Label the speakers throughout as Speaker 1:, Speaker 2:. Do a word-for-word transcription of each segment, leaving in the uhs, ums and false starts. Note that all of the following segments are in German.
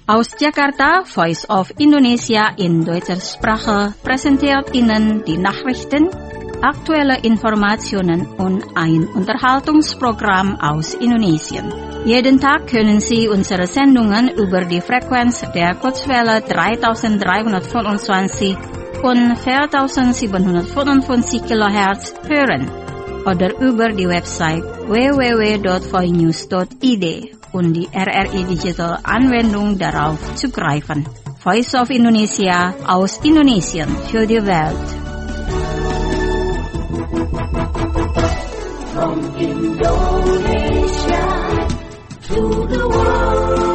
Speaker 1: Aus Jakarta, Voice of Indonesia in deutscher Sprache präsentiert Ihnen die Nachrichten, aktuelle Informationen und ein Unterhaltungsprogramm aus Indonesien. Jeden Tag können Sie unsere Sendungen über die Frequenz der Kurzwelle dreitausenddreihundertfünfundzwanzig und viertausendsiebenhundertfünfundfünfzig Kilohertz hören oder über die Website w w w punkt voinews punkt i d und die R R I Digital Anwendung darauf zugreifen. Voice of Indonesia aus Indonesien für die Welt.
Speaker 2: From Indonesia to the world.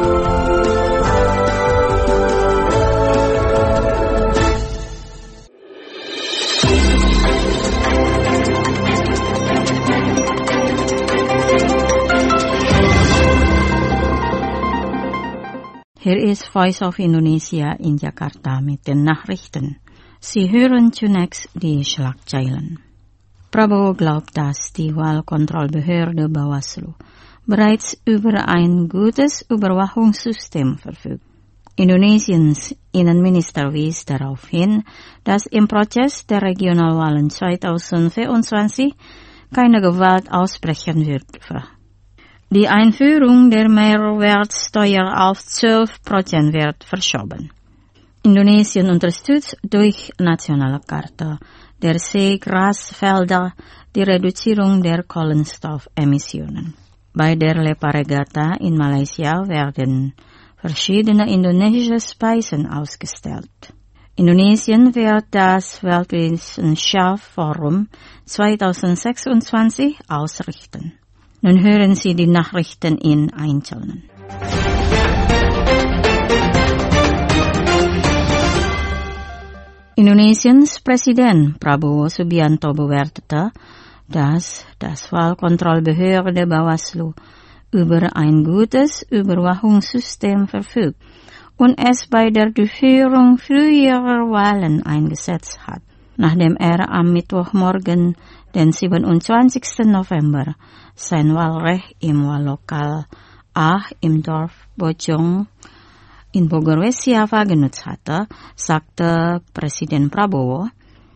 Speaker 1: Hier ist Voice of Indonesia in Jakarta mit den Nachrichten. Sie hören zunächst die Schlagzeilen. Prabowo glaubt, dass die Wahlkontrollbehörde Bawaslu bereits über ein gutes Überwachungssystem verfügt. Indonesiens Innenminister wies darauf hin, dass im Prozess der Regionalwahlen zweitausendvierundzwanzig keine Gewalt ausbrechen wird. Die Einführung der Mehrwertsteuer auf zwölf Prozent wird verschoben. Indonesien unterstützt durch nationale Karte der Seegrasfelder die Reduzierung der Kohlenstoffemissionen. Bei der Lepa-Regatta in Malaysia werden verschiedene indonesische Speisen ausgestellt. Indonesien wird das Weltwissenschaftsforum zweitausendsechsundzwanzig ausrichten. Nun hören Sie die Nachrichten in Einzelnen. Indonesiens Präsident Prabowo Subianto bewertete, dass das Wahlkontrollbehörde Bawaslu über ein gutes Überwachungssystem verfügt und es bei der Durchführung früherer Wahlen eingesetzt hat, nachdem er am Mittwochmorgen, den siebenundzwanzigsten November, sein Wahlrecht im Wahllokal A im Dorf Bojong in Bogor West Java genutzt hatte, sagte Präsident Prabowo,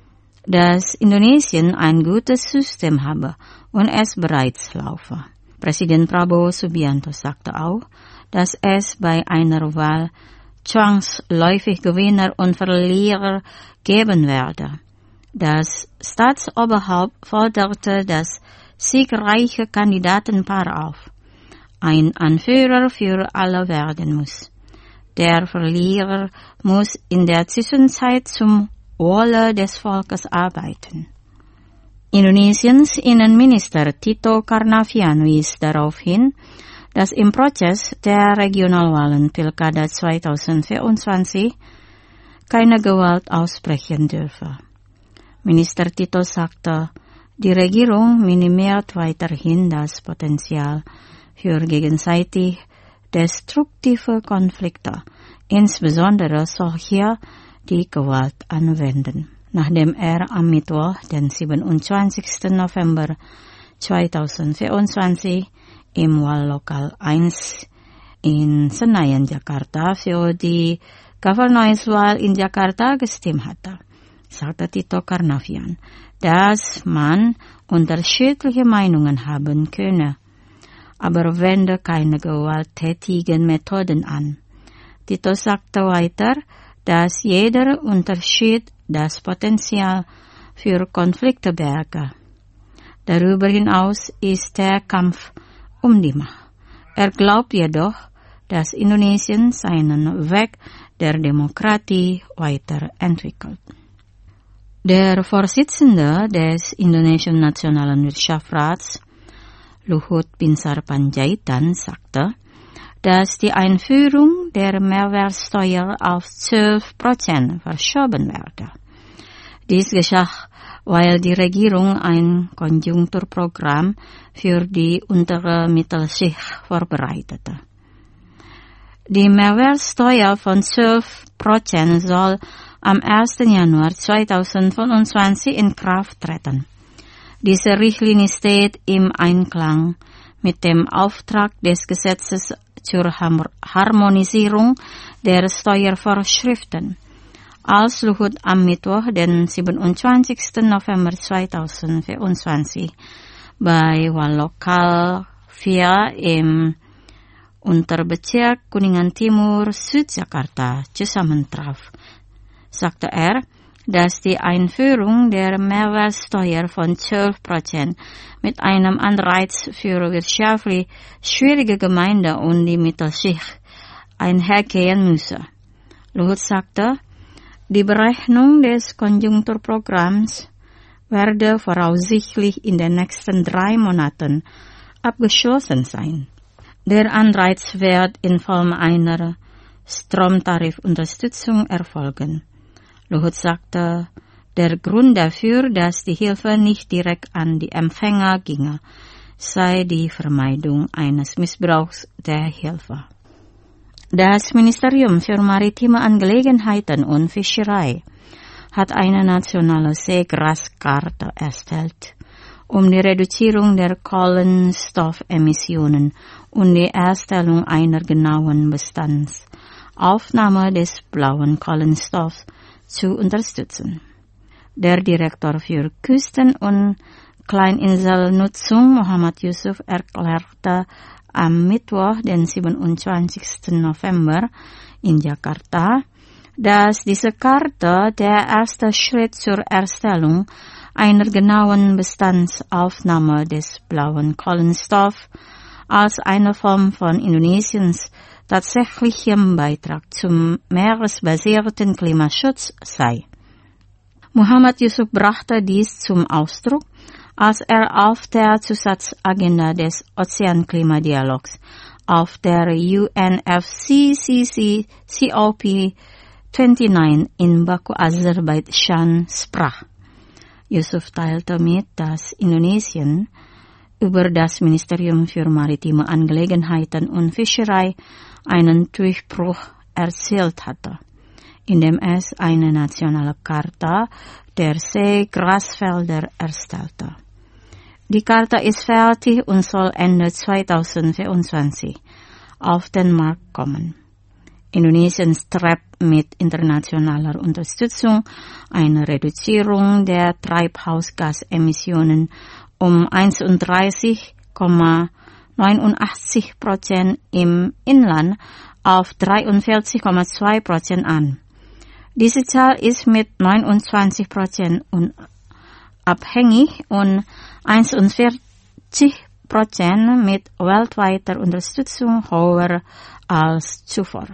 Speaker 1: dass Indonesien ein gutes System habe und es bereits laufe. Präsident Prabowo Subianto sagte auch, dass es bei einer Wahl zwangsläufig Gewinner und Verlierer geben werde. Das Staatsoberhaupt forderte das siegreiche Kandidatenpaar auf. Ein Anführer für alle werden muss. Der Verlierer muss in der Zwischenzeit zum Wohle des Volkes arbeiten. Indonesiens Innenminister Tito Karnavian wies darauf hin, dass im Prozess der Regionalwahlen Pilkada zweitausendvierundzwanzig keine Gewalt ausbrechen dürfe. Minister Tito sagte, die Regierung minimiert weiterhin das Potenzial für gegenseitig destruktive Konflikte, insbesondere solche, die Gewalt anwenden. Nachdem er am Mittwoch, den siebenundzwanzigsten November zweitausendvierundzwanzig, im Wahllokal eins in Senayan, Jakarta, für die Governorswahl in Jakarta gestimmt hatte, sagte Tito Karnavian, dass man unterschiedliche Meinungen haben könne, aber wende keine gewalttätigen Methoden an. Tito sagte weiter, dass jeder Unterschied das Potenzial für Konflikte berge. Darüber hinaus ist der Kampf um die Macht. Er glaubt jedoch, dass Indonesien seinen Weg der Demokratie weiterentwickelt. Der Vorsitzende des Indonesischen Nationalen Wirtschaftsrats, Luhut Binsar Panjaitan, sagte, dass die Einführung der Mehrwertsteuer auf zwölf Prozent verschoben werde. Dies geschah, weil die Regierung ein Konjunkturprogramm für die untere Mittelschicht vorbereitete. Die Mehrwertsteuer von zwölf Prozent soll am ersten Januar zweitausendfünfundzwanzig in Kraft treten. Diese Richtlinie steht im Einklang mit dem Auftrag des Gesetzes zur Harmonisierung der Steuervorschriften. Als Luhut am Mittwoch, den siebenundzwanzigsten November zweitausendvierundzwanzig, bei Wahlkokal vier im Unterbezirk Kuningan Timur, Südjakarta zusammentraf, sagte er, dass die Einführung der Mehrwertsteuer von zwölf Prozent mit einem Anreiz für wirtschaftlich schwierige Gemeinden und die Mittelschicht einhergehen müsse. Luhut sagte, die Berechnung des Konjunkturprogramms werde voraussichtlich in den nächsten drei Monaten abgeschlossen sein. Der Anreiz wird in Form einer Stromtarifunterstützung erfolgen. Luhut sagte, der Grund dafür, dass die Hilfe nicht direkt an die Empfänger ginge, sei die Vermeidung eines Missbrauchs der Hilfe. Das Ministerium für Maritime Angelegenheiten und Fischerei hat eine nationale Seegraskarte erstellt, um die Reduzierung der Kohlenstoffemissionen und die Erstellung einer genauen Bestandsaufnahme des blauen Kohlenstoffs zu unterstützen. Der Direktor für Küsten- und Kleininselnutzung, Muhammad Yusuf, erklärte am Mittwoch, den siebenundzwanzigsten November in Jakarta, dass diese Karte der erste Schritt zur Erstellung einer genauen Bestandsaufnahme des blauen Kohlenstoffs als eine Form von Indonesiens tatsächlichem Beitrag zum meeresbasierten Klimaschutz sei. Muhammad Yusuf brachte dies zum Ausdruck, als er auf der Zusatzagenda des Ozeanklimadialogs auf der U N F C C C C O P neunundzwanzig in Baku, Aserbaidschan sprach. Yusuf teilte mit, dass Indonesien über das Ministerium für Maritime Angelegenheiten und Fischerei einen Durchbruch erzielt hatte, indem es eine nationale Charta der Seegrasfelder erstellte. Die Charta ist fertig und soll Ende zweitausendvierundzwanzig auf den Markt kommen. Indonesien strebt mit internationaler Unterstützung eine Reduzierung der Treibhausgasemissionen um einunddreißig Komma neunundachtzig Prozent im Inland auf dreiundvierzig Komma zwei Prozent an. Diese Zahl ist mit neunundzwanzig Prozent unabhängig und einundvierzig Prozent mit weltweiter Unterstützung höher als zuvor.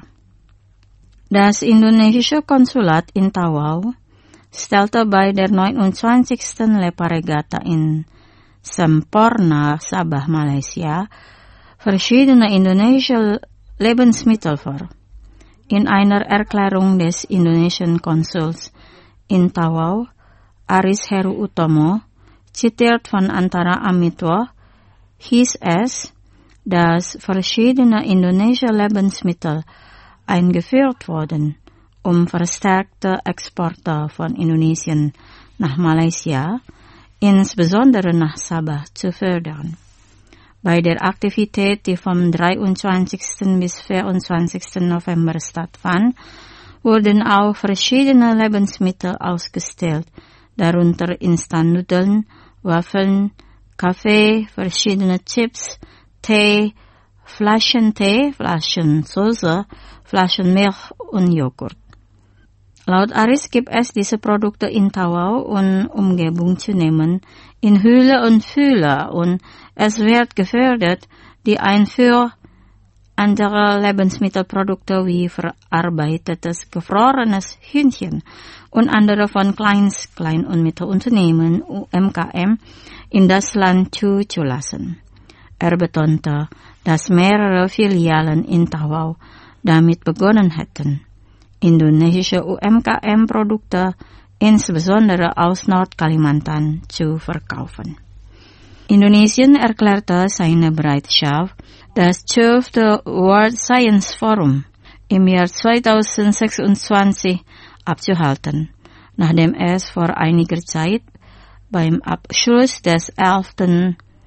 Speaker 1: Das indonesische Konsulat in Tawau stellte bei der neunundzwanzigsten Leparegatta in Semporna, Sabah, Malaysia, verschiedene indonesische Lebensmittel vor. In einer Erklärung des indonesischen Konsuls in Tawau, Aris Heru Utomo, zitiert von Antara am Mittwoch, hieß es, dass verschiedene indonesische Lebensmittel eingeführt wurden, um verstärkte Exporte von Indonesien nach Malaysia, insbesondere nach Sabah, zu fördern. Bei der Aktivität, die vom dreiundzwanzigsten bis vierundzwanzigsten November stattfand, wurden auch verschiedene Lebensmittel ausgestellt, darunter Instant-Nudeln, Waffeln, Kaffee, verschiedene Chips, Tee, Flaschentee, Flaschensauce, Flaschenmilch und Joghurt. Laut Aris gibt es diese Produkte in Tawau und Umgebung zu nehmen, in Hülle und Fülle, und es wird gefördert, die Einfuhr anderer Lebensmittelprodukte wie verarbeitetes gefrorenes Hühnchen und andere von Kleins-, Klein- und Mittelunternehmen U M K M in das Land zuzulassen. Er betonte, dass mehrere Filialen in Tawau damit begonnen hätten, indonesische U M K M-Produkte, insbesondere aus Nordkalimantan, zu verkaufen. Indonesien erklärte seine Bereitschaft, das zwölfte World Science Forum im Jahr zweitausendsechsundzwanzig abzuhalten, nachdem es vor einiger Zeit beim Abschluss des elften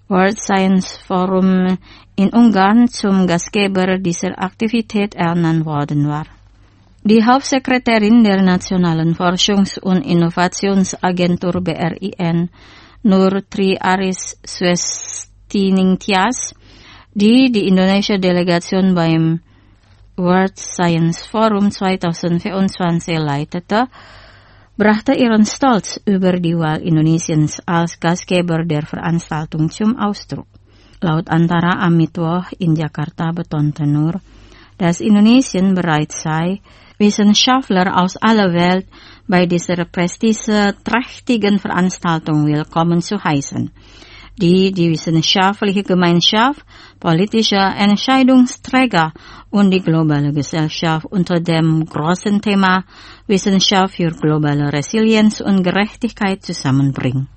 Speaker 1: World Science Forum in Ungarn zum Gastgeber dieser Aktivität ernannt worden war. Die Hauptsekretärin der Nationalen Forschungs- und Innovationsagentur B R I N, Nur Tri Aris Suestiningtyas, die die Indonesia-Delegation beim World Science Forum zweitausendvierundzwanzig leitete, brachte ihren Stolz über die Wahl Indonesiens als Gastgeber der Veranstaltung zum Ausdruck. Laut Antara am Mittwoch in Jakarta betonte Nur, dass Indonesien bereit sei, Wissenschaftler aus aller Welt bei dieser prestigeträchtigen Veranstaltung willkommen zu heißen, die die wissenschaftliche Gemeinschaft, politische Entscheidungsträger und die globale Gesellschaft unter dem großen Thema Wissenschaft für globale Resilienz und Gerechtigkeit zusammenbringt.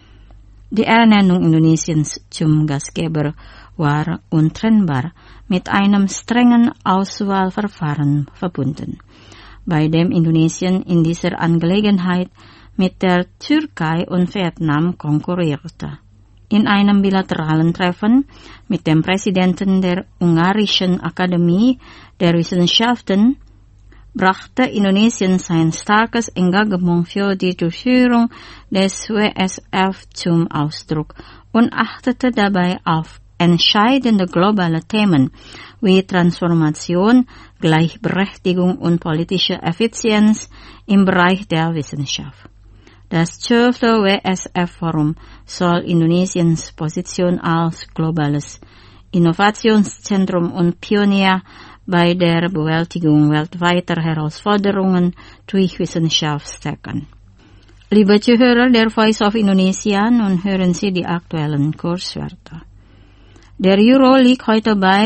Speaker 1: Die Ernennung Indonesiens zum Gastgeber war untrennbar mit einem strengen Auswahlverfahren verbunden, bei dem Indonesien in dieser Angelegenheit mit der Türkei und Vietnam konkurrierte. In einem bilateralen Treffen mit dem Präsidenten der Ungarischen Akademie der Wissenschaften brachte Indonesien sein starkes Engagement für die Durchführung des W S F zum Ausdruck und achtete dabei auf entscheidende globale Themen wie Transformation, Gleichberechtigung und politische Effizienz im Bereich der Wissenschaft. Das zwölfte W S F-Forum soll Indonesiens Position als globales Innovationszentrum und Pionier bei der Bewältigung weltweiter Herausforderungen durch Wissenschaft stärken. Liebe Zuhörer der Voice of Indonesia, nun hören Sie die aktuellen Kurswerte. Der Euro liegt heute bei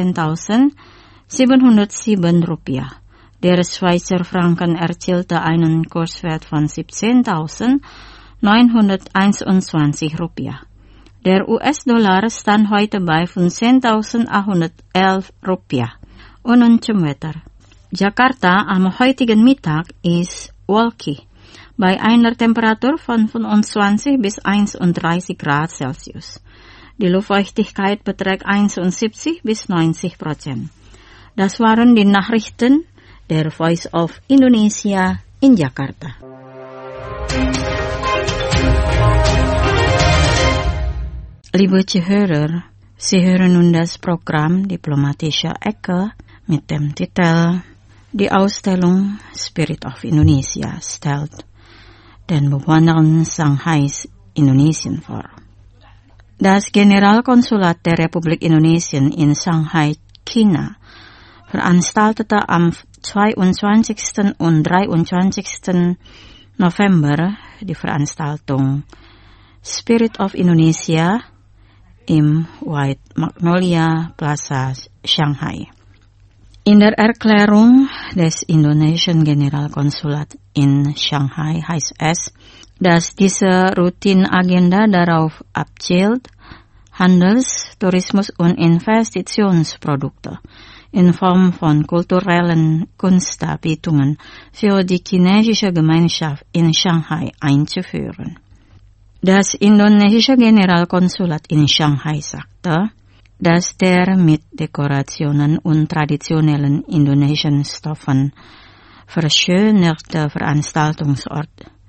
Speaker 1: sechzehntausendsiebenhundertsieben Rupiah. Der Schweizer Franken erzielte einen Kurswert von siebzehntausendneunhunderteinundzwanzig Rupiah. Der U S-Dollar stand heute bei fünfzehntausendachthundertelf Rupiah. Und nun zum Wetter. Jakarta am heutigen Mittag ist wolkig, bei einer Temperatur von fünfundzwanzig bis einunddreißig Grad Celsius. Die Luftfeuchtigkeit beträgt einundsiebzig bis neunzig Prozent. Das waren die Nachrichten der Voice of Indonesia in Jakarta. Liebe Zuhörer, Sie hören nun das Programm Diplomatische Ecke mit dem Titel Die Ausstellung Spirit of Indonesia stellt den Bewohnern Shanghais Indonesien vor. Das Generalkonsulat der Republik Indonesien in Shanghai, China, veranstaltete am zweiundzwanzigsten und dreiundzwanzigsten November die Veranstaltung Spirit of Indonesia im White Magnolia Plaza Shanghai. In der Erklärung des indonesischen Generalkonsulats in Shanghai heißt es, dass diese Routinagenda darauf abzielt, Handels-, Tourismus- und Investitionsprodukte in Form von kulturellen Kunstdarbietungen für die chinesische Gemeinschaft in Shanghai einzuführen. Das indonesische Generalkonsulat in Shanghai sagte, dass der mit Dekorationen und traditionellen indonesischen Stoffen verschönerte Veranstaltungsort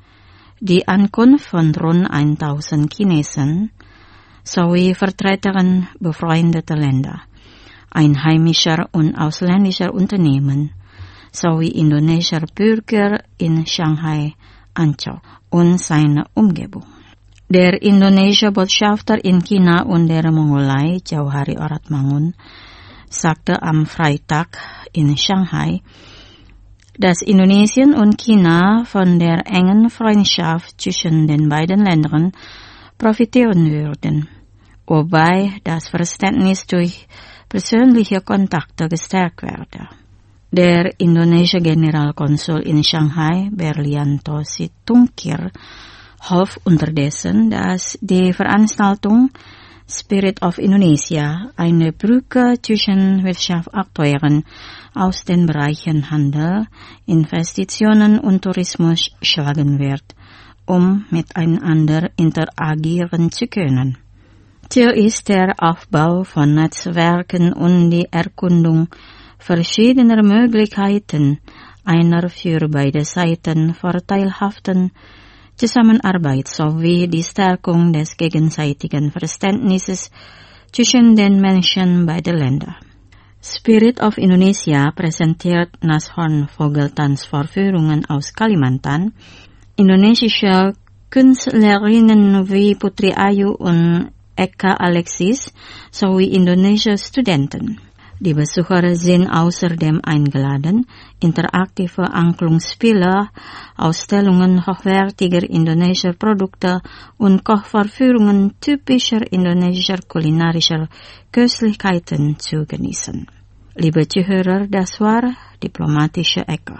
Speaker 1: die Ankunft von rund tausend Chinesen sowie Vertretern befreundeter Länder, einheimischer und ausländischer Unternehmen sowie indonesischer Bürger in Shanghai anzog und seine Umgebung. Der indonesische Botschafter in China und der Mongolei, Jauhari Oratmangun, sagte am Freitag in Shanghai, dass Indonesien und China von der engen Freundschaft zwischen den beiden Ländern profitieren würden, wobei das Verständnis durch persönliche Kontakte gestärkt werde. Der indonesische Generalkonsul in Shanghai, Berlianto Situngkir, hofft unterdessen, dass die Veranstaltung Spirit of Indonesia eine Brücke zwischen Wirtschaftsakteuren aus den Bereichen Handel, Investitionen und Tourismus schlagen wird, um miteinander interagieren zu können. Ziel ist der Aufbau von Netzwerken und die Erkundung verschiedener Möglichkeiten einer für beide Seiten vorteilhaften Zusammenarbeit sowie die Stärkung des gegenseitigen Verständnisses zwischen den Menschen beider Länder. Spirit of Indonesia präsentiert Nashorn Vogeltanzvorführungen aus Kalimantan, indonesische Künstlerinnen wie Putri Ayu und Eka Alexis sowie indonesische Studenten. Die Besucher sind außerdem eingeladen, interaktive Angklungsspiele, Ausstellungen hochwertiger indonesischer Produkte und Kochvorführungen typischer indonesischer kulinarischer Köstlichkeiten zu genießen. Liebe Zuhörer, das war Diplomatische Ecke.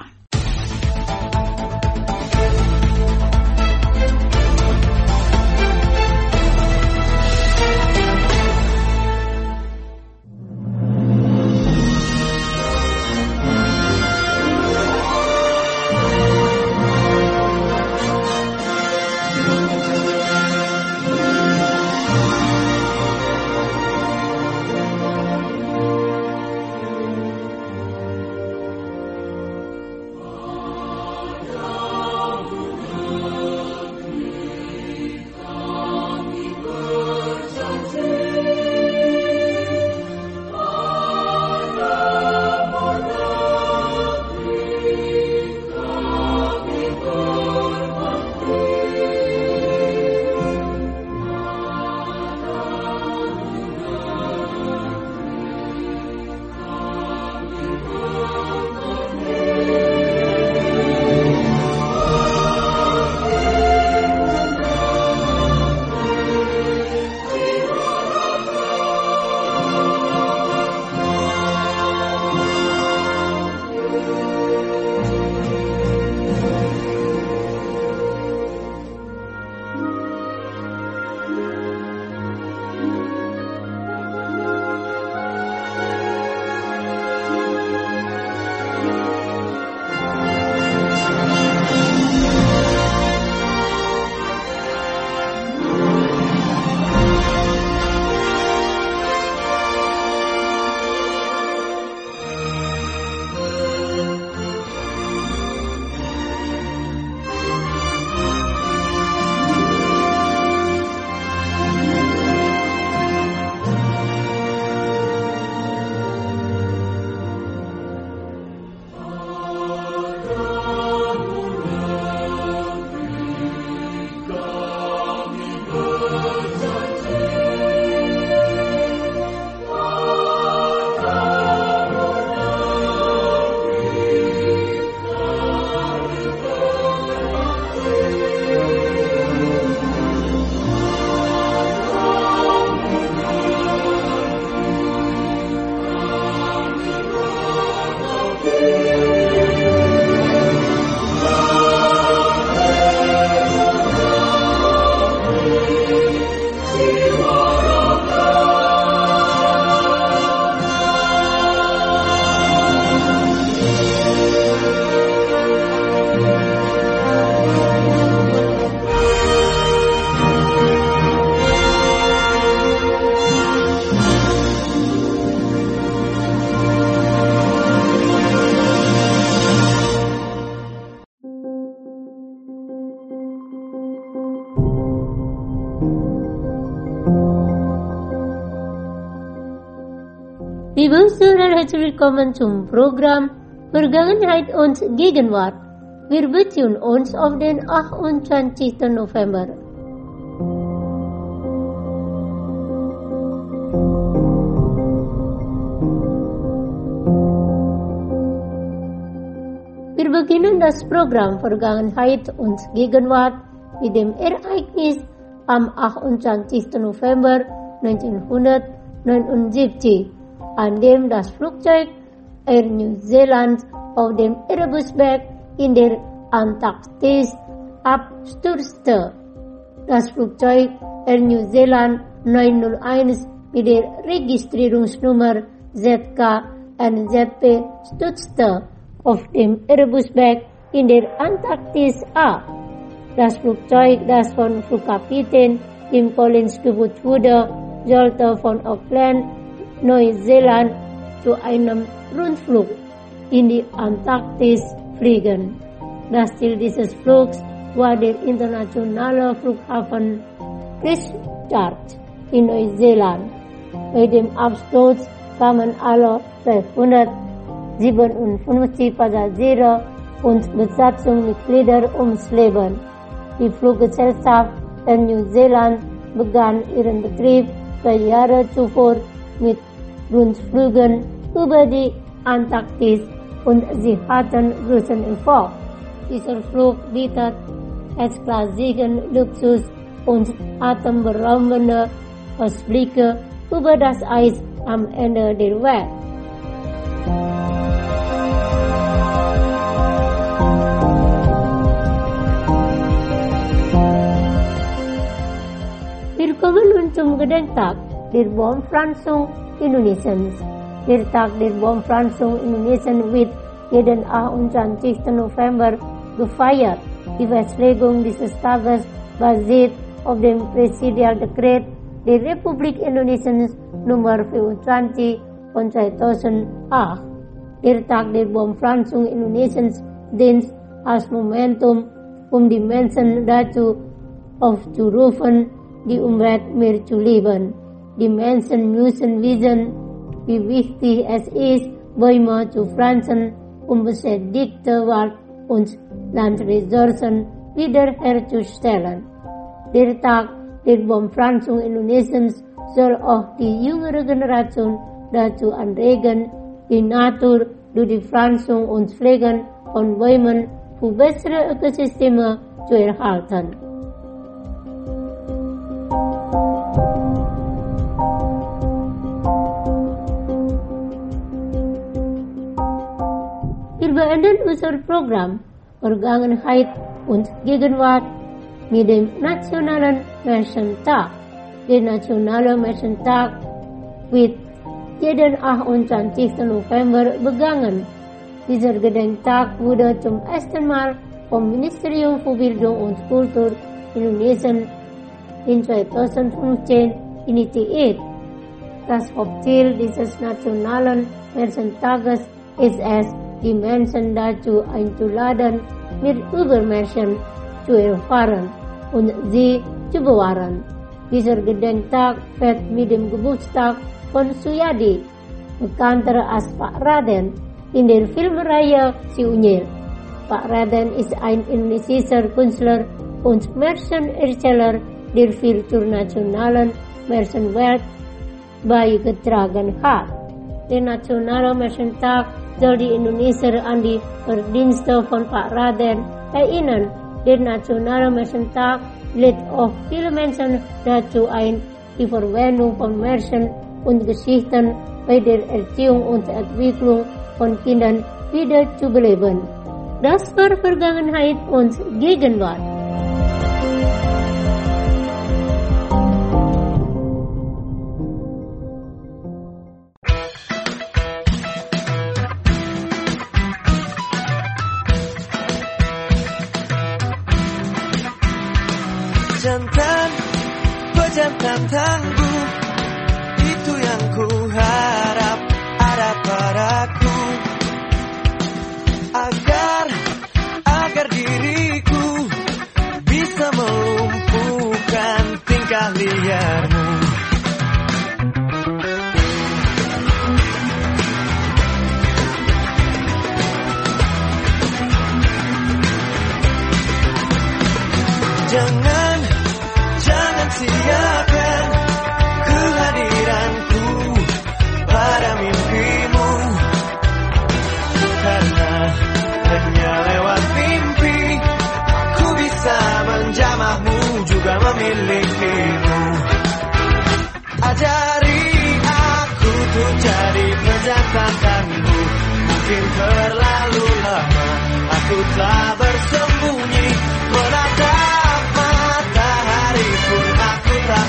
Speaker 3: Liebe Zuhörer, herzlich willkommen zum Programm Vergangenheit und Gegenwart. Wir beziehen uns auf den achtundzwanzigsten November. Wir beginnen das Programm Vergangenheit und Gegenwart mit dem Ereignis am achtundzwanzigsten November neunzehnhundertneunundsiebzig, an dem das Flugzeug Air New Zealand auf dem Erebusberg in der Antarktis abstürzte. Das Flugzeug Air New Zealand neunhunderteins mit der Registrierungsnummer Z K N Z P stürzte auf dem Erebusberg in der Antarktis ab. Das Flugzeug, das von Flugkapitän Tim Collins geführt wurde, sollte von Auckland, Neuseeland zu einem Rundflug in die Antarktis fliegen. Das Ziel dieses Flugs war der internationale Flughafen Christchurch in Neuseeland. Bei dem Absturz kamen alle zweihundertsiebenundfünfzig Passagiere und Besatzungsmitglieder ums Leben. Die Fluggesellschaft Air New Zealand begann ihren Betrieb zwei Jahre zuvor mit Rundflügen über die Antarktis und sie hatten großen Erfolg. Dieser Flug bietet erstklassigen Luxus und atemberaubende Ausblicke über das Eis am Ende der Welt. Wir kommen nun zum Gedenktag der Bombverpflanzung Indonesiens. Der Tag der Bombverpflanzung Indonesien wird jeden achtundzwanzigsten November gefeiert. Die Festlegung dieses Tages basiert auf dem Präsidialdekret der Republik Indonesien Nummer vierundzwanzig von zweitausendacht. Der Tag der Bombverpflanzung Indonesiens dient als Momentum, um die Menschen dazu aufzurufen, die Umwelt mehr zu lieben. Die Menschen müssen wissen, wie wichtig es ist, Bäume zu pflanzen, um beschädigte Wald- und Landressourcen wiederherzustellen. Der Tag der Bombverpflanzung Indonesiens soll auch die jüngere Generation dazu anregen, die Natur durch die Pflanzung und Pflegen von Bäumen für bessere Ökosysteme zu erhalten. Wir beenden unser Programm Vergangenheit und Gegenwart mit dem Nationalen Menschentag. Der Nationale Menschentag wird jeden achtundzwanzigsten November begangen. Dieser Gedenktag wurde zum ersten Mal vom Ministerium für Bildung und Kultur Indonesien in zweitausendfünfzehn initiiert. Das Hauptziel dieses Nationalen Menschentages ist es, die Menschen dazu einzuladen, mehr über Menschen zu erfahren und sie zu bewahren. Dieser Gedenktag fällt mit dem Geburtstag von Suyadi, bekannter als Pak Raden, in der Filmreihe Si Unyil. Pak Raden ist ein indonesischer Künstler und Märchenerzähler, der viel zur nationalen Märchenwelt beigetragen hat. Der Nationale Menschentag soll die Indonesier an die Verdienste von Pak Raden erinnern. Der Nationale Menschentag lädt auch viele Menschen dazu ein, die Verwendung von Märchen und Geschichten bei der Erziehung und Entwicklung von Kindern wieder zu beleben. Das war Vergangenheit und Gegenwart.
Speaker 4: Jantan, pejantan tangguh, itu yang ku harap ada padaku, agar agar diriku bisa melumpuhkan tingkah liarmu. Jangan siapkan kehadiranku pada mimpimu, karena hanya lewat mimpi ku bisa menjamahmu, juga memilikimu. Ajari aku untuk jadi pejantan tangguh. Mungkin terlalu lama aku telah bersembunyi menatap matahari pun aku tak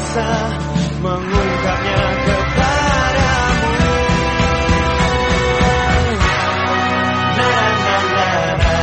Speaker 4: bisa mengungkapnya kepadamu. Na-na-na-na.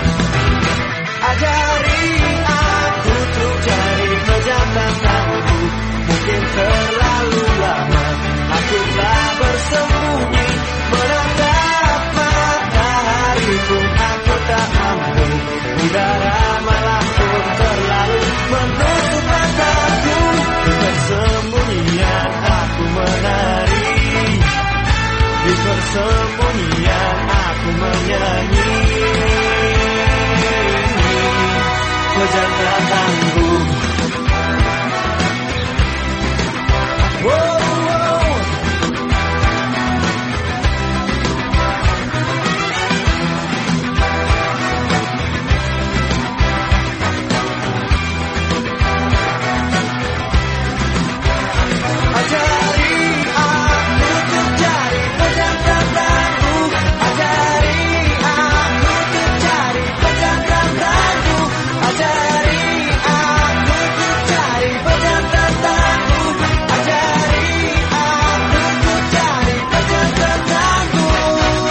Speaker 4: Ajari aku untuk jadi pejantan tangguh. Mungkin terlalu lama aku telah bersembunyi, menatap matahari pun aku tak mampu. Udara malam pun terlalu menutup mataku. Di persembunyian aku menari, di persembunyian aku menyanyi. Pejantan tangguh. Whoa, whoa. Ajari aku untuk jadi pejantan tangguh. Ajari aku untuk jadi pejantan tangguh. Ajari aku untuk jadi pejantan tangguh. Ajari aku untuk jadi pejantan tangguh.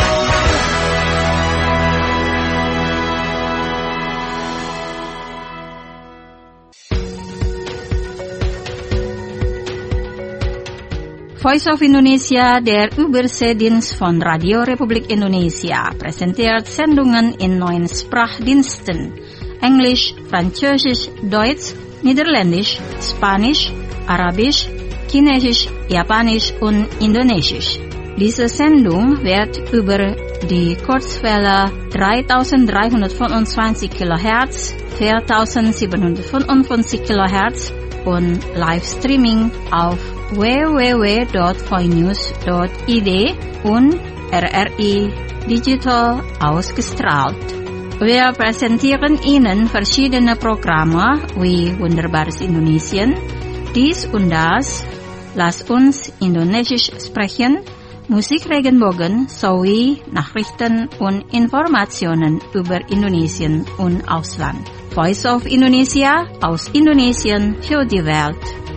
Speaker 1: Voice of Indonesia, der Überseedienst von Radio Republik Indonesia, präsentiert Sendungen in neun Sprachdiensten: Englisch, Französisch, Deutsch, Niederländisch, Spanisch, Arabisch, Chinesisch, Japanisch und Indonesisch. Diese Sendung wird über die Kurzwelle dreitausenddreihundertfünfundzwanzig Kilohertz, viertausendsiebenhundertfünfundfünfzig Kilohertz und Livestreaming auf w w w punkt voinews punkt i d und R R I Digital ausgestrahlt. Wir präsentieren Ihnen verschiedene Programme wie Wunderbares Indonesien, dies und das, Lass uns Indonesisch sprechen, Musikregenbogen sowie Nachrichten und Informationen über Indonesien und Ausland. Voice of Indonesia aus Indonesien für die Welt.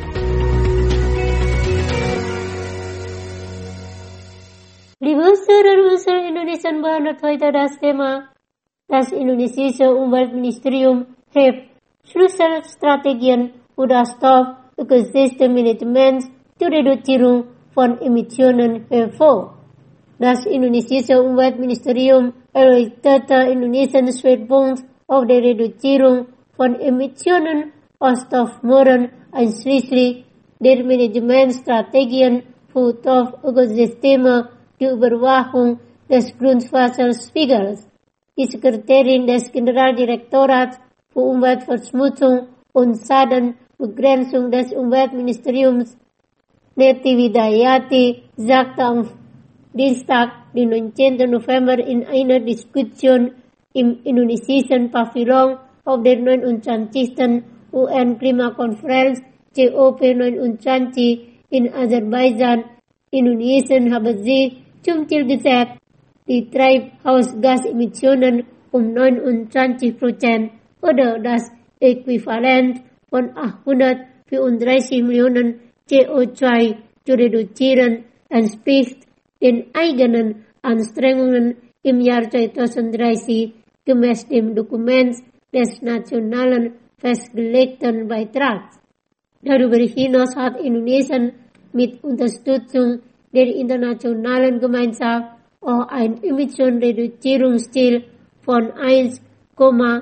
Speaker 3: Liebe Hörer unserer Indonesian behandelt heute das Thema: Das indonesische Umweltministerium hebt Schlüsselstrategien für das Stoff-Ökosystemmanagement zur Reduzierung von Emissionen hervor. Das indonesische Umweltministerium erläuterte Indonesiens Schwerpunkt auf der Reduzierung von Emissionen aus Stoffmüll einschließlich der Managementstrategien für Stoffökosysteme, die Überwachung des Grundwasserspiegels. Die Sekretärin des Generaldirektorats für Umweltverschmutzung und Schadenbegrenzung des Umweltministeriums, Neti Widayati, sagte am Dienstag, den neunzehnten November, in einer Diskussion im indonesischen Pavillon auf der neunundzwanzigsten U N-Klimakonferenz C O P neunundzwanzig in Aserbaidschan, Indonesien, habe sie zum Ziel gesetzt, die Treibhausgasemissionen um neunundzwanzig Prozent oder das Äquivalent von achthundertvierunddreißig Millionen C O zwei zu reduzieren, entspricht den eigenen Anstrengungen im Jahr zweitausenddreißig gemäß dem Dokument des nationalen festgelegten Beitrags. Darüber hinaus hat Indonesien mit Unterstützung der internationalen Gemeinschaft auch ein Emissionenreduzierungsziel von eins Komma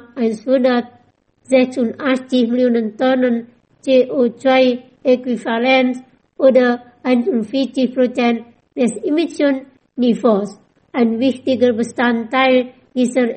Speaker 3: hundertsechsundachtzig Millionen Tonnen C O zwei Äquivalent oder einundvierzig Prozent des Emissionsniveaus. Ein wichtiger Bestandteil dieser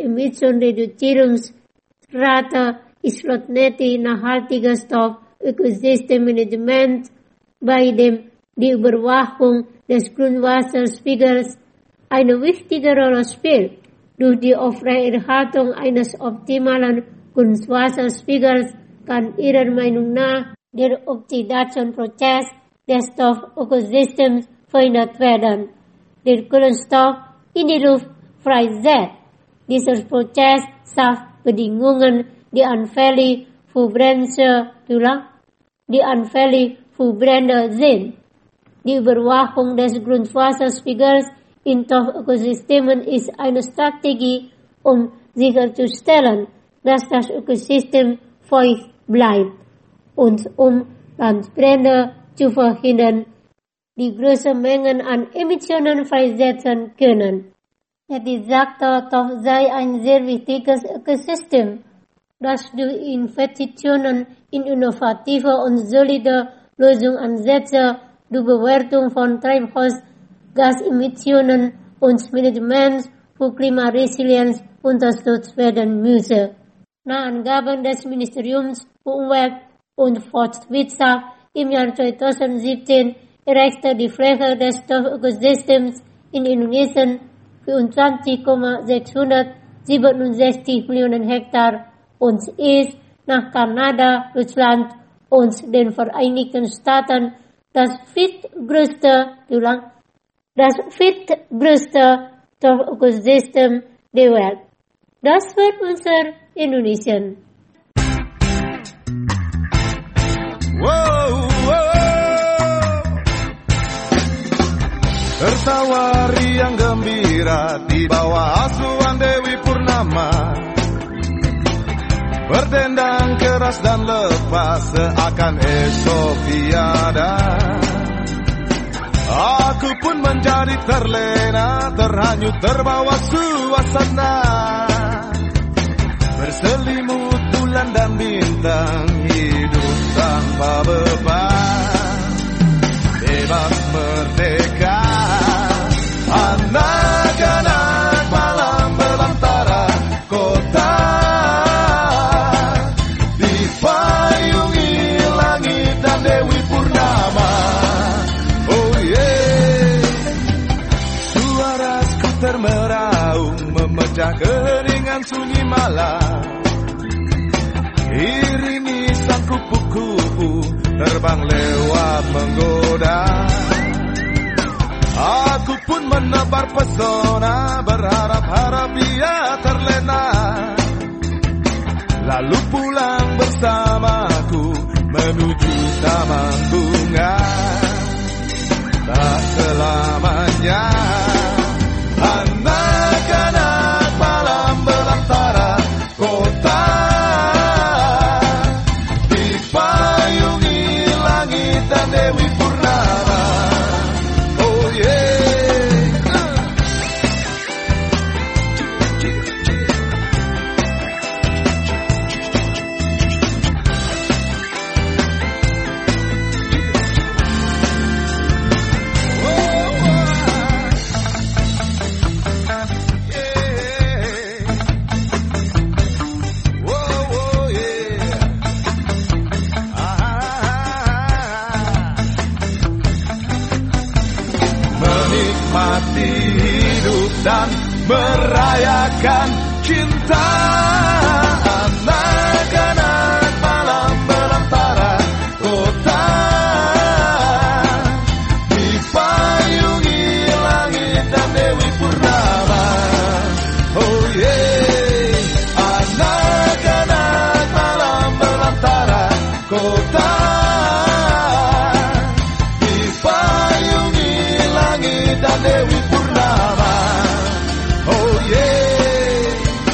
Speaker 3: Emissionsreduzierungsrate ist laut Neti nachhaltiges Stoff-Ökosystemmanagement, bei dem die Überwachung des Grundwasserspiegels eine wichtige Rolle spielt. Durch die Aufrechterhaltung eines optimalen Grundwasserspiegels kann ihrer Meinung nach der Oxidationsprozess des Stoffökosystems verhindert werden. Der Kohlenstoff in die Luft freisetzt. Dieser Prozess schafft Bedingungen, die anfällig für Bremse, die anfällig Verbrenner sind. Die Überwachung des Grundwasserspiegels in Torfökosystemen ist eine Strategie, um sicherzustellen, dass das Ökosystem feucht bleibt und um Landbrände zu verhindern, die große Mengen an Emissionen freisetzen können. Er sagte, Torf sei ein sehr wichtiges Ökosystem, das durch Investitionen in innovative und solide Lösungsansätze, die Bewertung von Treibhausgasemissionen und Management für Klimaresilienz unterstützt werden müsse. Nach Angaben des Ministeriums für Umwelt und Forstwirtschaft im Jahr zweitausendsiebzehn erreichte die Fläche des Torfökosystems in Indonesien vierundzwanzig Komma sechshundertsiebenundsechzig Millionen Hektar und ist nach Kanada, Deutschland und den Vereinigten Staaten das viertgrößte, das viertgrößte Torfökosystem der Welt. Das wird unser Indonesien.
Speaker 5: Wow, wow. Tertawa riang gembira di bawah asuhan Dewi Purnama, berdendang keras dan lepas seakan esok tiada. Aku pun menjadi terlena, terhanyut terbawa suasana, berselimut bulan dan bintang, hidup tanpa beban, bebas merdeka. Anak-anak malam belantara kota, dipayungi langit dan Dewi Purnama. Oh yeah, suara skuter meraung memecah keringan sunyi malam, iringi sang kupu-kupu terbang lewat menggoda. Aku pun menebar pesona, berharap-harap ia terlena, lalu pulang bersamaku menuju taman bunga. Tak selamanya anak-anak malam belantara kota, dipayungi langit dan Dewi Purnama. Oh yeah. Menikmati hidup dan merayakan cinta. Anak-anak malam belantara kota, dipayungi langit dan Dewi Purnama. Oh yeah, anak-anak malam belantara kota, dipayungi langit dan Dewi Purnama. Oh yeah,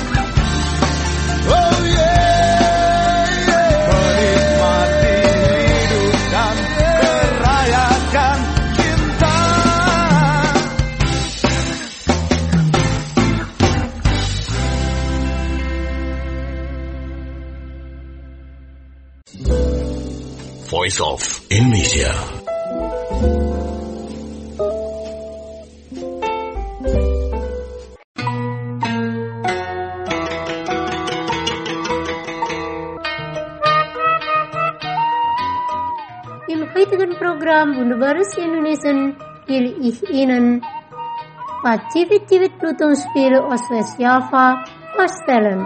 Speaker 5: oh yeah, yeah. Menikmati hidup dan merayakan cinta.
Speaker 2: Voice of Indonesia.
Speaker 3: Im heutigen Programm Wunderbares Indonesien will ich Ihnen Pazifik-Pluton-Spiele aus Westjava vorstellen.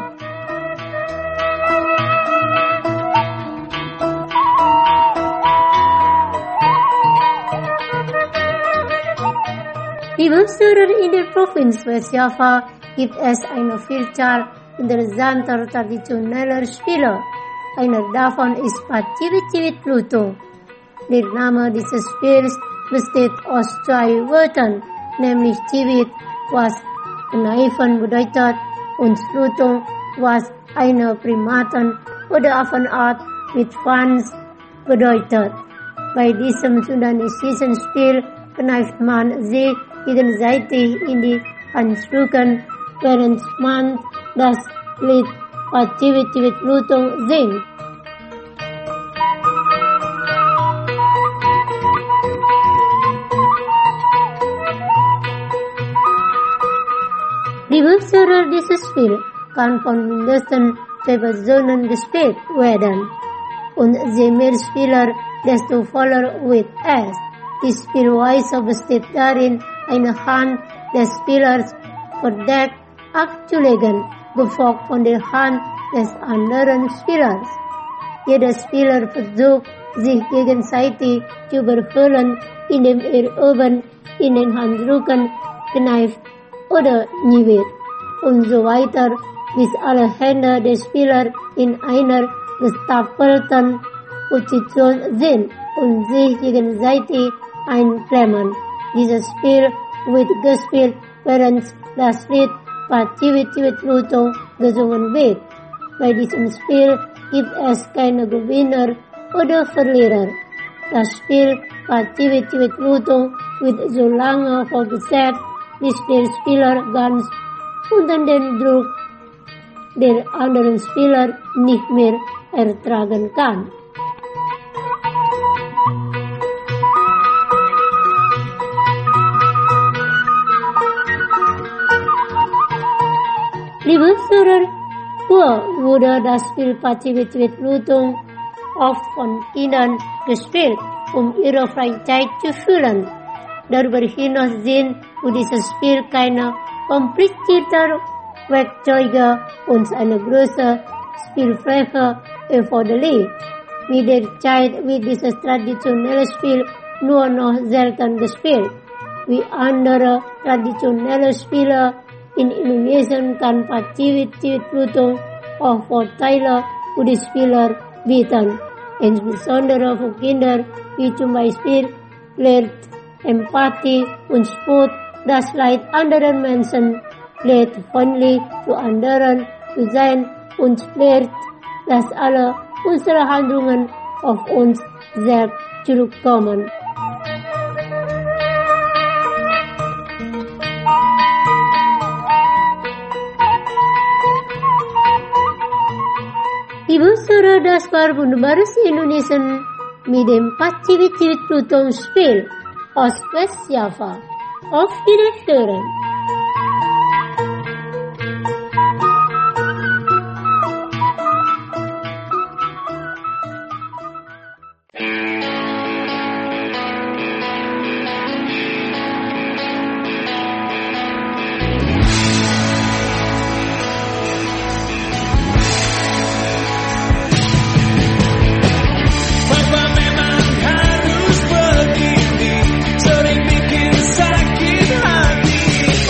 Speaker 3: Liebe Hörer, in der Provinz Westjava gibt es eine Vielzahl interessanter traditioneller Spiele. Einer davon ist Pazifik Pluto. Der Name dieses Spiels besteht aus zwei Wörtern, nämlich Civet, was kneifen bedeutet, und Flutung, was eine Primaten- oder Affenart mit Schwanz bedeutet. Bei diesem sudanesischen Spiel kneift man sich gegenseitig in die Handrücken, während man das Lied Civet Civet Flutung singt. Die Besucher dieses Spiels kann von mindestens zwei Personen gespielt werden. Und je mehr Spieler, desto voller wird es. Die Spielweise besteht darin, eine Hand des Spielers verdeckt abzulegen, gefolgt von der Hand des anderen Spielers. Jeder Spieler versucht, sich gegenseitig zu überfüllen, indem er oben in den Handrücken kneift oder niewet und so weiter, bis alle Hände des Spielers in einer gestapelten Position sind und sich gegenseitig einklemmen. Dieses Spiel wird gespielt, während das Lied Civet Civet Flutung gesungen wird. Bei diesem Spiel gibt es keine Gewinner oder Verlierer. Das Spiel Civet Civet Flutung wird so lange fortgesetzt, bis der Spieler ganz unter den Druck der anderen Spieler nicht mehr ertragen kann. Liebe Zuhörer, früher wurde das Spiel Civet Civet Flutung oft von Kindern gespielt, um ihre Freizeit zu füllen. Darüber hinaus sind für dieses Spiel keine komplizierten Werkzeuge und eine große Spielfläche erforderlich. Mit der Zeit wird dieses traditionelle Spiel nur noch selten gespielt. Wie andere traditionelle Spiele in Indonesien kann Civet Civet Flutung auch Vorteile für die Spieler bieten, insbesondere für Kinder, wie zum Beispiel lernt Empathie und Sput, das Leid anderer Menschen, lernt freundlich zu anderen zu sein und lernt, dass alle unsere Handlungen auf uns selbst zurückkommen. Liebe Zuhörer, das war wunderbares Indonesien mit dem Civet Civet Flutung Spiel aus West Java. Auf Wiederhören!
Speaker 4: Sering bikin sakit hati.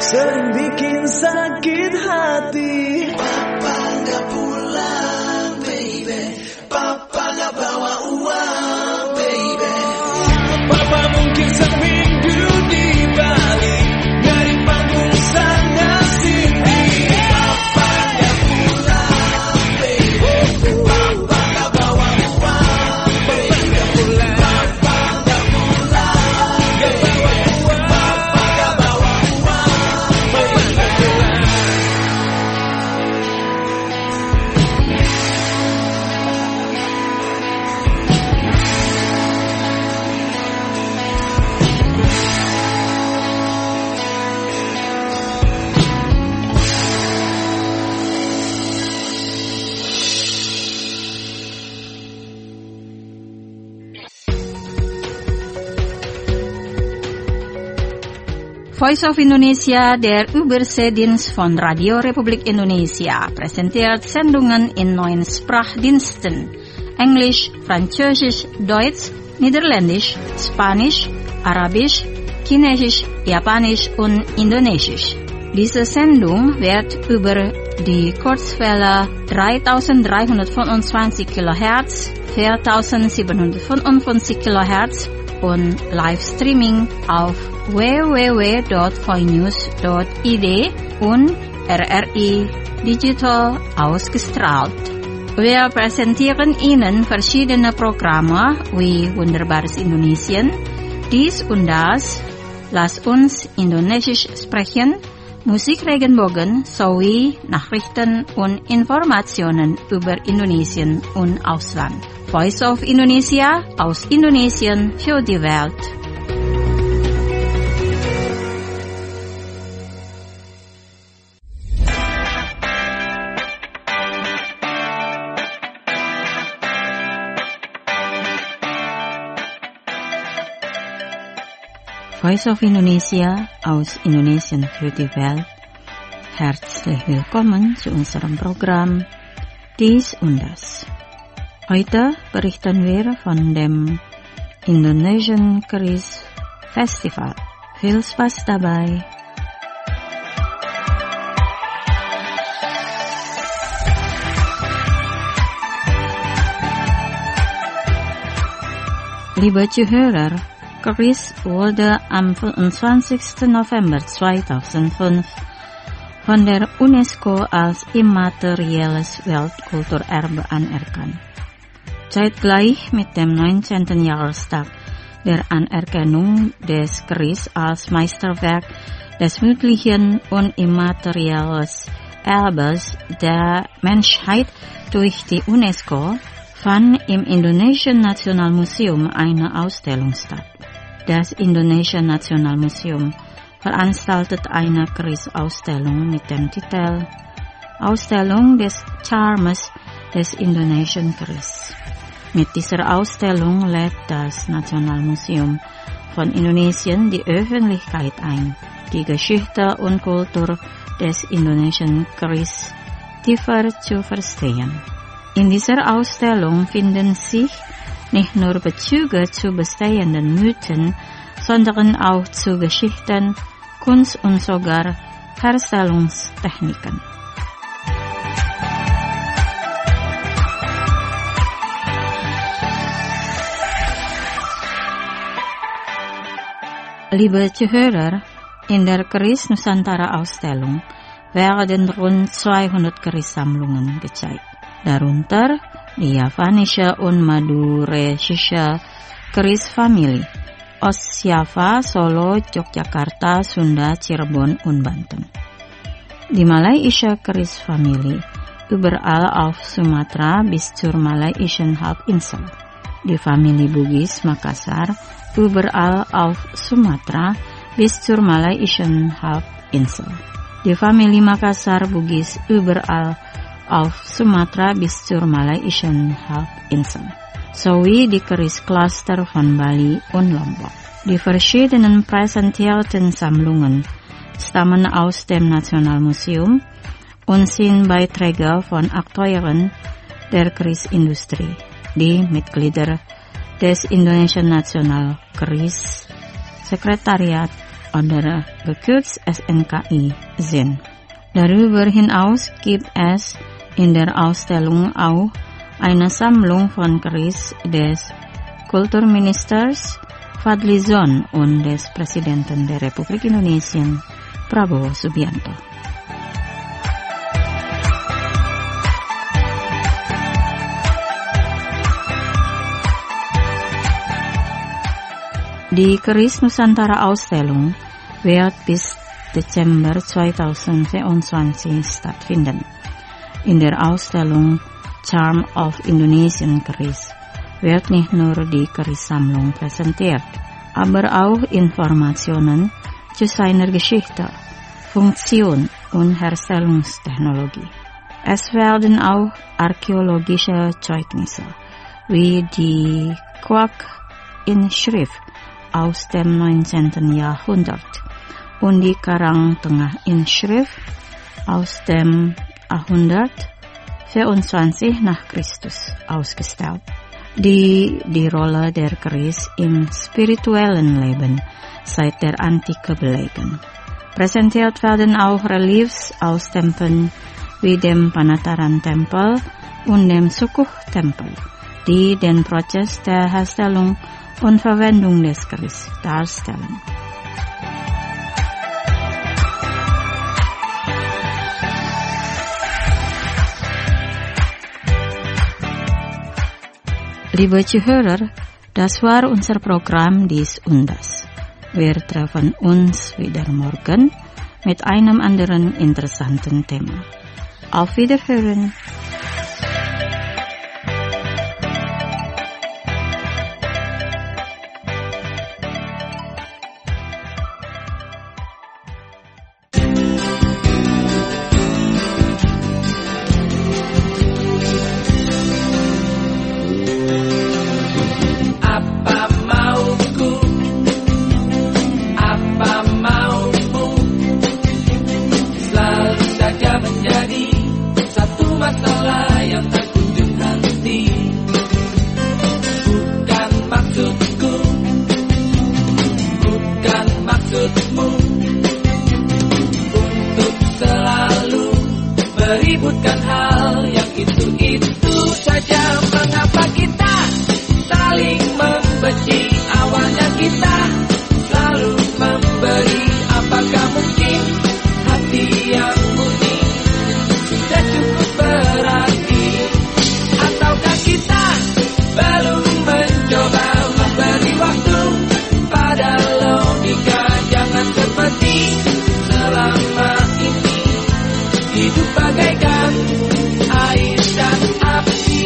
Speaker 4: sering bikin sakit hati. Papa gak pulang, baby. Papa gak bawa uang, baby. Papa mungkin seminggu di Bali, dari panggung sana sini. Papa gak pulang, baby. Papa gak bawa uang, baby. Papa gak pulang, Papa gak pulang, gak bawa uang. Papa gak bawa uang, Papa gak pulang.
Speaker 1: Voice of Indonesia, der Überseedienst von Radio Republik Indonesia, präsentiert Sendungen in neun Sprachdiensten: Englisch, Französisch, Deutsch, Niederländisch, Spanisch, Arabisch, Chinesisch, Japanisch und Indonesisch. Diese Sendung wird über die Kurzwelle dreitausenddreihundertfünfundzwanzig Kilohertz, viertausendsiebenhundertfünfundfünfzig Kilohertz und Livestreaming auf w w w punkt voinews punkt i d und R R I Digital ausgestrahlt. Wir präsentieren Ihnen verschiedene Programme wie Wunderbares Indonesien, dies und das, Lass uns Indonesisch sprechen, Musik Regenbogen sowie Nachrichten und Informationen über Indonesien und Ausland. Voice of Indonesia, aus Indonesien für die Welt. Voice of Indonesia aus Indonesien für die Welt. Herzlich willkommen zu unserem Programm Dies und Das. Heute berichten wir von dem Indonesian Keris Festival. Viel Spaß dabei! Liebe Zuhörer, Keris wurde am fünfundzwanzigsten November zweitausendfünf von der UNESCO als immaterielles Weltkulturerbe anerkannt. Zeitgleich mit dem neunzehnten Jahrestag der Anerkennung des Keris als Meisterwerk des mündlichen und immateriellen Erbes der Menschheit durch die UNESCO fand im Indonesischen Nationalmuseum eine Ausstellung statt. Das Indonesische Nationalmuseum veranstaltet eine Keris-Ausstellung mit dem Titel Ausstellung des Charmes des indonesischen Keris. Mit dieser Ausstellung lädt das Nationalmuseum von Indonesien die Öffentlichkeit ein, die Geschichte und Kultur des indonesischen Keris tiefer zu verstehen. In dieser Ausstellung finden sich nicht nur Bezüge zu bestehenden Mythen, sondern auch zu Geschichten, Kunst und sogar Herstellungstechniken. Liebe Zuhörer, in der Keris Nusantara Ausstellung werden rund zweihundert Keris-Sammlungen gezeigt. Darunter die javanische und maduresische Keris-Familie Ostjava, Solo, Yogyakarta, Sunda, Cirebon und Banten. Die malaysische Keris-Familie überall auf Sumatra bis zur malaysischen Halbinsel. Die Familie Bugis Makassar überall auf Sumatra bis zur malaysischen Halbinsel. Die Familie Makassar Bugis überall auf Sumatra bis zur malaysischen Halbinsel. Sowie die Keris-Cluster von Bali und Lombok. Die verschiedenen präsentierten Sammlungen stammen aus dem Nationalmuseum und sind Beiträge von Akteuren der Keris-Industrie, die Mitglieder des Indonesischen National Keris Sekretariat oder gekürzt S N K I sind. Darüber hinaus gibt es in der Ausstellung auch eine Sammlung von Keris des Kulturministers Fadlizon und des Präsidenten der Republik Indonesia, Prabowo Subianto. Die Keris Nusantara Ausstellung wird bis Dezember zweitausendvierundzwanzig stattfinden. In der Ausstellung Charm of Indonesian Keris wird nicht nur die Keris-Sammlung präsentiert, aber auch Informationen zu seiner Geschichte, Funktion und Herstellungstechnologie. Es werden auch archäologische Zeugnisse wie die Quak-Inschrift aus dem neunzehnten Jahrhundert und die Karang-Tengah-Inschrift aus dem Jahrhundert vierundzwanzig nach Christus ausgestellt, die die Rolle der Keris im spirituellen Leben seit der Antike belegen. Präsentiert werden auch Reliefs aus Tempeln wie dem Panataran-Tempel und dem Sukuh-Tempel, die den Prozess der Herstellung und Verwendung des Keris darstellen. Liebe Zuhörer, das war unser Programm dies und das. Wir treffen uns wieder morgen mit einem anderen interessanten Thema. Auf Wiederhören!
Speaker 4: Meributkan hal yang itu-itu saja. Mengapa kita saling membenci? Awalnya kita selalu memberi. Apakah mungkin hati yang murni sudah cukup berarti? Ataukah kita belum mencoba memberi waktu pada logika? Jangan seperti selama ini hidup bagaikan air dan api.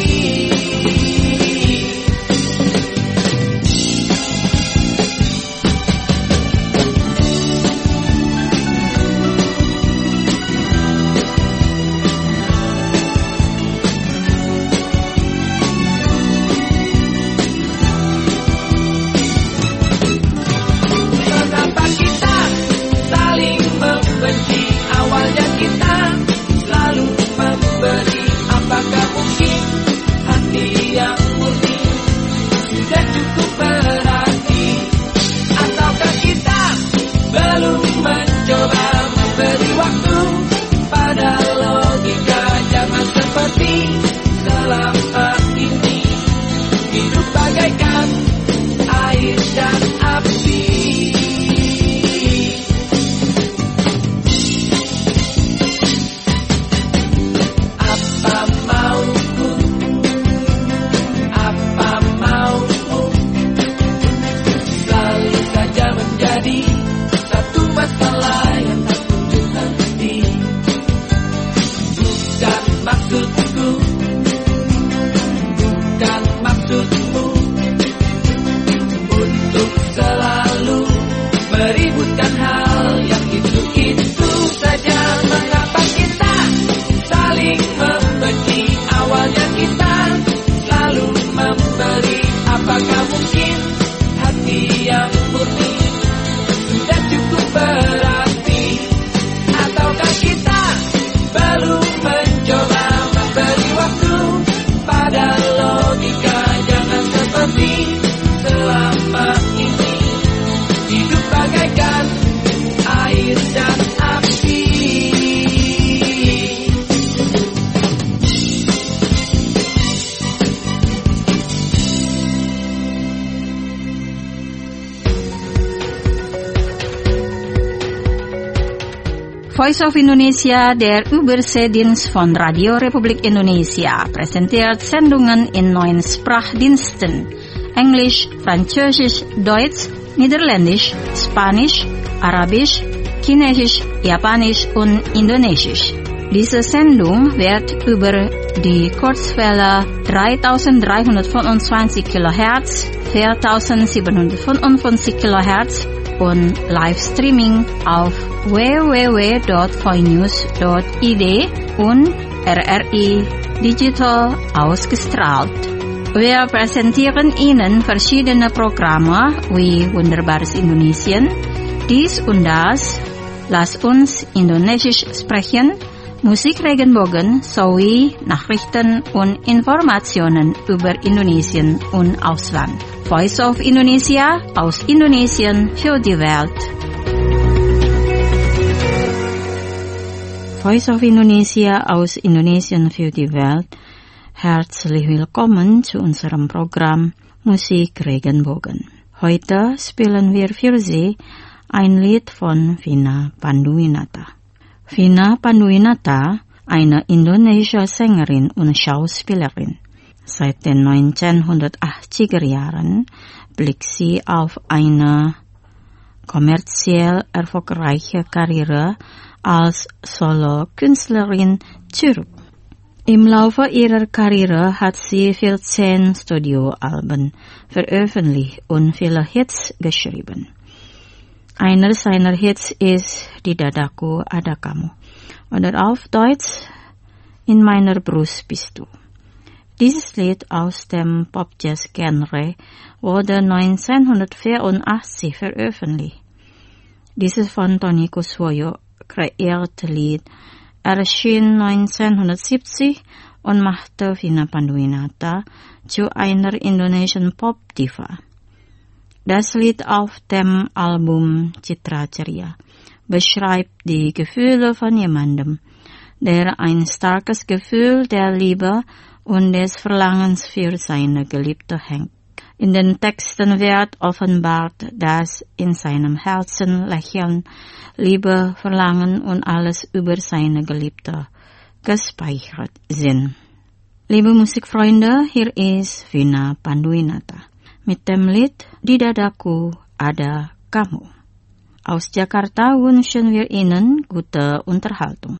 Speaker 4: Kenapa kita saling membenci? Awalnya kita selalu memberi.
Speaker 1: Voice of Indonesia, der Überseedienst von Radio Republik Indonesia, präsentiert Sendungen in neun Sprachdiensten: Englisch, Französisch, Deutsch, Niederländisch, Spanisch, Arabisch, Chinesisch, Japanisch und Indonesisch. Diese Sendung wird über die Kurzwelle dreitausenddreihundertfünfundzwanzig Kilohertz, viertausendsiebenhundertfünfundfünfzig Kilohertz und Livestreaming auf w w w punkt voinews punkt i d und R R I Digital ausgestrahlt. Wir präsentieren Ihnen verschiedene Programme wie Wunderbares Indonesien, dies und das, Lass uns Indonesisch sprechen, Musik Regenbogen sowie Nachrichten und Informationen über Indonesien und Ausland. Voice of Indonesia, aus Indonesien für die Welt. Voice of Indonesia, aus Indonesien für die Welt. Herzlich willkommen zu unserem Programm Musik Regenbogen. Heute spielen wir für Sie ein Lied von Vina Panduwinata. Vina Panduwinata, eine indonesische Sängerin und Schauspielerin. Seit den neunzehnhundertachtziger Jahren blickt sie auf eine kommerziell erfolgreiche Karriere als Solo-Künstlerin zurück. Im Laufe ihrer Karriere hat sie vierzehn Studioalben veröffentlicht und viele Hits geschrieben. Einer seiner Hits ist Di Dadaku Ada Kamu oder auf Deutsch In meiner Brust bist du. Dieses Lied aus dem Pop-Jazz-Genre wurde neunzehnhundertvierundachtzig veröffentlicht. Dieses von Tony Kuswoyo kreierte Lied erschien neunzehnhundertsiebzig und machte Vina Panduwinata zu einer indonesischen Pop-Diva. Das Lied auf dem Album Citra Ceria beschreibt die Gefühle von jemandem, der ein starkes Gefühl der Liebe und des Verlangens für seine Geliebte hängt. In den Texten wird offenbart, dass in seinem Herzen Lächeln, Liebe, Verlangen und alles über seine Geliebte gespeichert sind. Liebe Musikfreunde, hier ist Vina Panduwinata mit dem Lied Di Dadaku Ada Kamu. Aus Jakarta wünschen wir Ihnen gute Unterhaltung.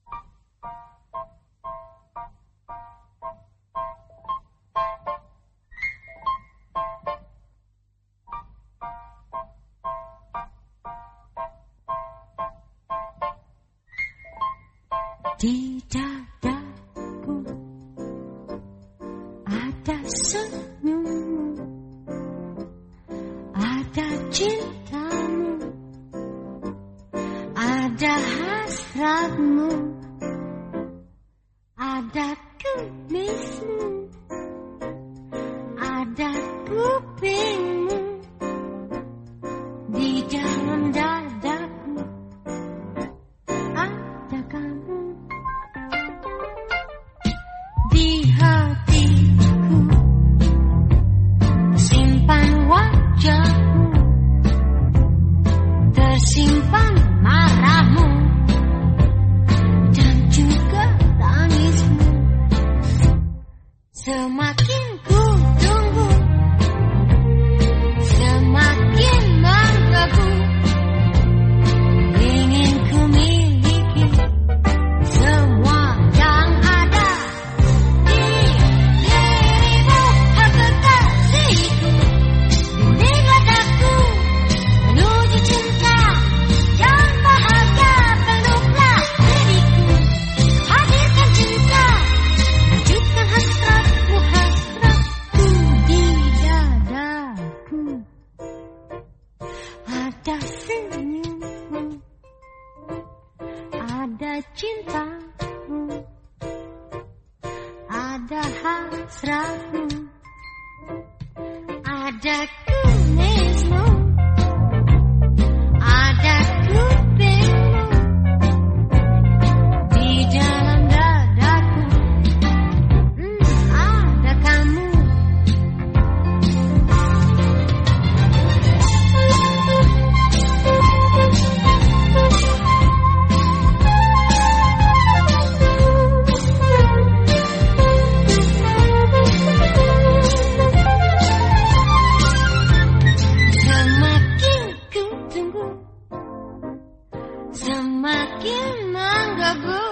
Speaker 6: Di dadaku ada senyummu, ada cintamu, ada hasratmu, ada kumismu, ada kupingmu di dalam dadaku. Ada kamu di hatiku, simpan wajahmu, tersimpan marahmu dan juga tangismu. Semakin ku tunggu, semakin menggebu, ingin ku miliki semua yang ada di dirimu, oh kekasihku. Bimbinglah aku menuju cinta yang bahagia, peluklah diriku, hadirkan cinta, wujudkan hasratmu, hasratku di dadaku. Ada senyummu, ada cintamu, ada hasratmu, ada kumismu, ada kupingmu di dalam dadaku. Hmm, ada kamu. Di bagus.